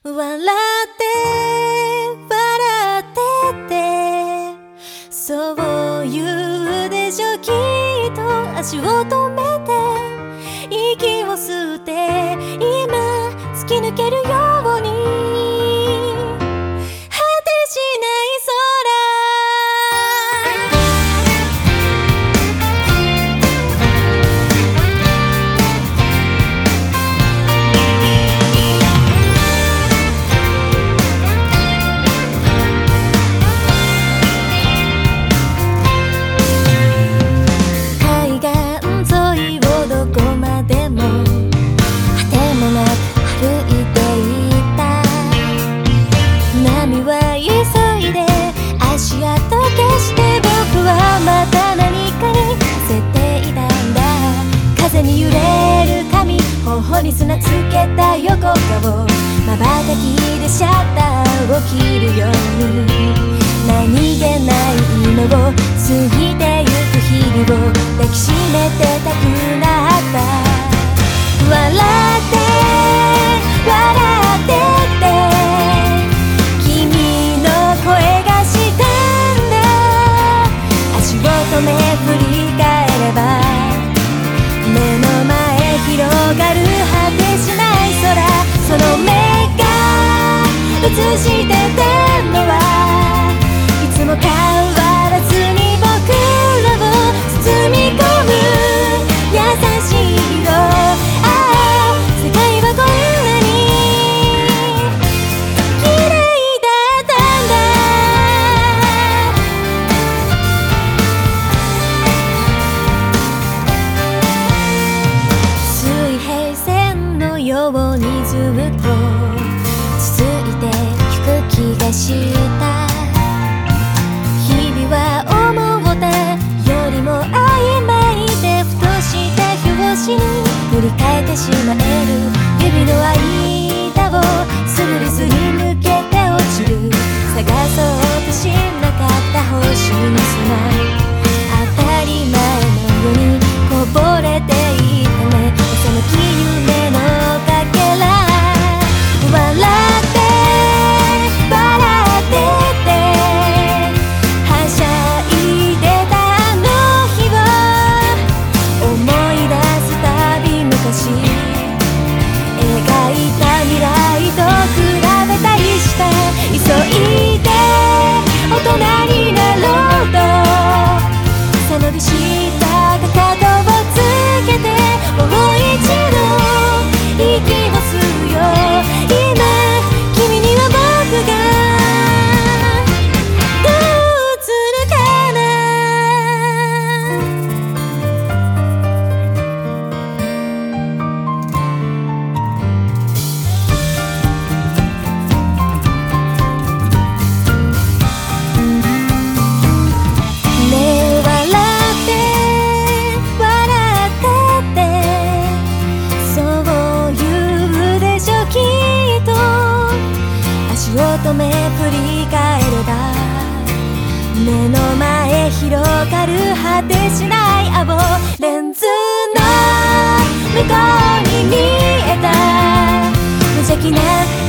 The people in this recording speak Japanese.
笑って笑ってて、そう言うでしょきっと。足を止めて息を吸って、今突き抜けるように果てしない空。風に揺れる髪、頬に砂つけた横顔、瞬きでシャッターを切るように、何気ないのを過ぎてゆく日々を抱きしめてたくなった。笑って笑ってって君の声がしたんだ。足を止め振り返れば、目の前広がる果てしない空。その目が映してたのはいつも変わらずに僕らを包み込む優しい色。ああ、世界はこんなに綺麗だったんだ。水平線のようにずっと続いてゆく気がした。日々は思ったよりも曖昧で、ふとした拍子に塗り替えてしまえる指の間をすりすり抜けて落ちる。探そうとしなかった星の砂、当たり前のようにこぼれていたね。その夢のかけら。笑って笑ってってはしゃいでたあの日を思い出すたび、昔描いた未来と比べたりした。急いで大人になろうと背伸びしたかかとをつけて、もう一度息を吸うよ。今君には僕がどう映るかな。ねえ笑って笑ってってそう言うでしょきっと。足を止め振り返れば、目の前広がる果てしない青レンズの向こうに見えた無邪気な